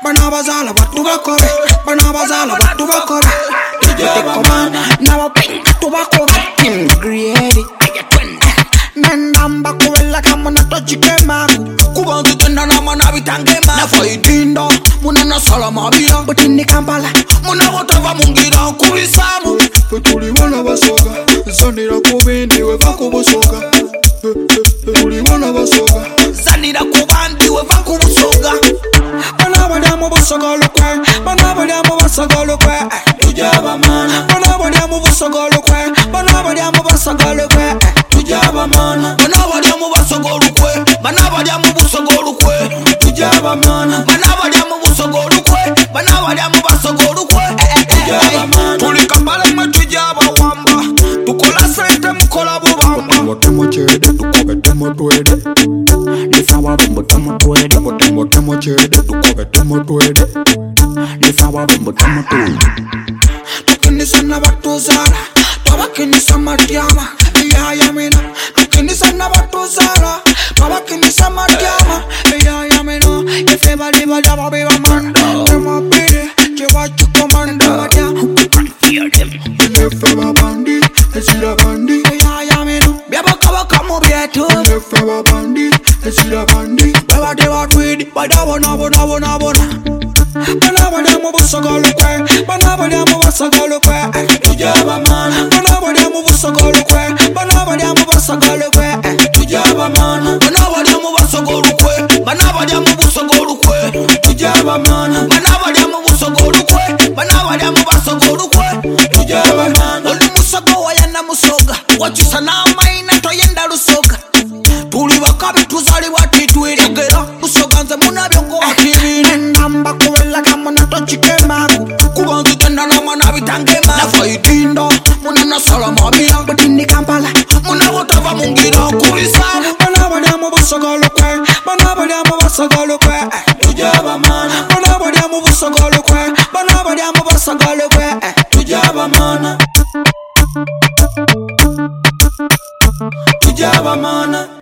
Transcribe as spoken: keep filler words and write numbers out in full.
banabazala batubakore, banabazala batubakore. Tujabamana, nabapinga tubakore. Team creative, nendamba kuwela kama natojike magu. Kubantu tenda na manabitange magu. Nafaitinda, muna nasala mabira. Butini Kampala, muna wotava mungira kulisamu. Tuli wana basoga, zanira kubindi weva kubusoga. Tuli wana basoga, zanira kubandi weva kubusoga. Banabadyamu busogola kwe, banabadyamu basogola kwe. Tujabamana, banabadyamu busogola kwe, banabadyamu basogola kwe. Tujabamana, banabadyamu basogola kwe, banabadyamu busogola kwe. Tujabamana, banabadyamu busogola kwe, banabadyamu basogola kwe. Tujabamana, tuli Kampala mwe tujaba wamba, tukola sente mukola bubamba. Motemo chede, tukobe temo twede. Lifawa bumbo temo twede, motemo temo chede, tukobe temo twede. Lifawa bumbo temo twede. Tukinisa na batuzara, tabakinisa madyama. Iya ya mina, tukinisa na batuzara, tabakinisa madyama. Iya ya mina, ifeba liba jaba biba manda. Tema pide, jewa chukomanda wadya. Fear them. Ifeba bandi, esira bandi. Iya ya mina, biaba kaba kamu bietu. Ifeba bandi, esira bandi. Baba dewa twidi, bada bona bona bona bona. Banabadyamu busogola kwe, banabadyamu basogola kwe. Tujabamana, banabadyamu busogola kwe, banabadyamu basogola kwe. Tujabamana, banabadyamu basogola kwe, banabadyamu busogola kwe. Tujabamana, banabadyamu busogola kwe, banabadyamu basogola kwe. Tujabamana, oli musogo wayana musoga, wachusa na maina toyenda lusoga. Tuli bakabi tuzali watitwirigera, musoga nze munabyongo akibiri. Nendamba kuwela kama natojike magu, kubantu tenda na manabitange magu. Nafaitinda, muna nasala mabira. Butini Kampala, muna wotava mungira kulisamu. Banabadyamu busogola kwe, banabadyamu basogola kwe. Tujabamana, banabadyamu busogola kwe, banabadyamu basogola kwe. Tujabamana, tujabamana.